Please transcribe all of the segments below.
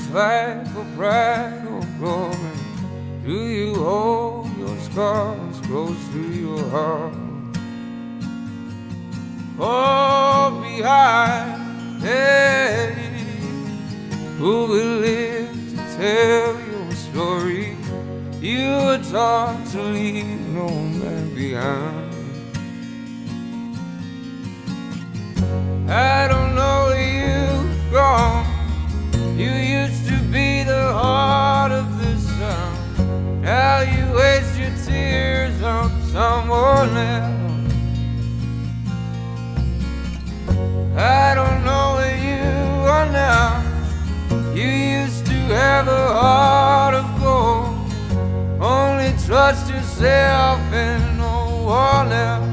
fight for pride or glory? Do you hold your scars close to your heart? Fall behind, hey, who will live to tell your story? You were taught to leave no man behind. I don't know where you've gone. You used to be the heart of this town. Now you waste your tears on someone else. I don't know where you are now. You used to have a heart of gold. Only trust yourself and no one else.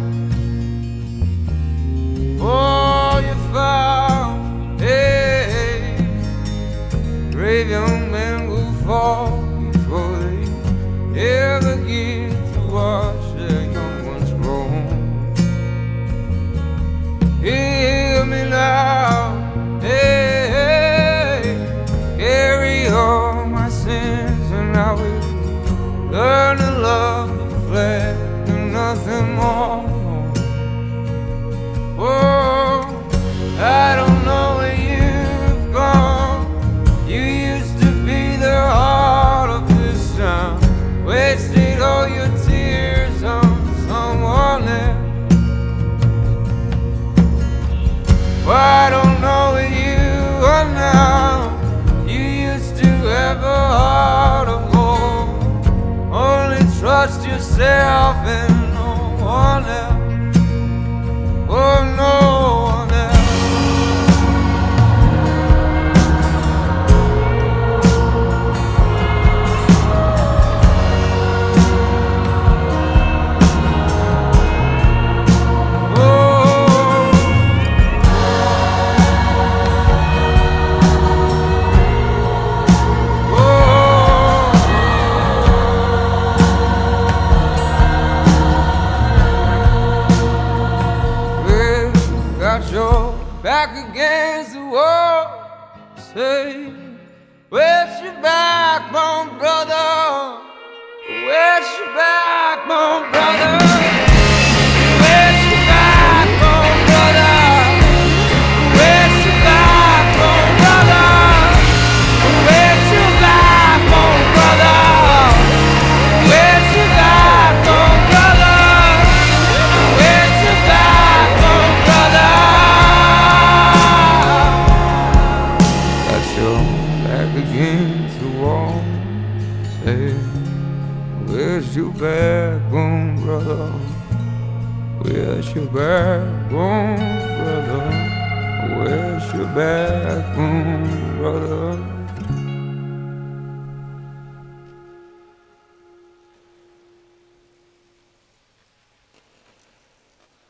Oh, you found, hey, brave young men will fall before they ever get to watch their young ones grow. Hear me now, hey, carry all my sins and I will learn to love the flesh and nothing more. Oh, I don't know where you've gone. You used to be the heart of this town. Wasted all your tears on someone else. Well, I don't know where you are now. You used to have a heart of gold. Only trust yourself and no one else. Oh, no one else. Your back against the wall. Say, where's your backbone, brother? Where's your backbone, brother? Where's your backbone, brother? Where's your backbone, brother? Where's your backbone, brother? Where's your backbone, brother? Where's your backbone, brother? Back against the wall. Say, where's your backbone, brother? Where's your backbone, brother? Where's your backbone, brother?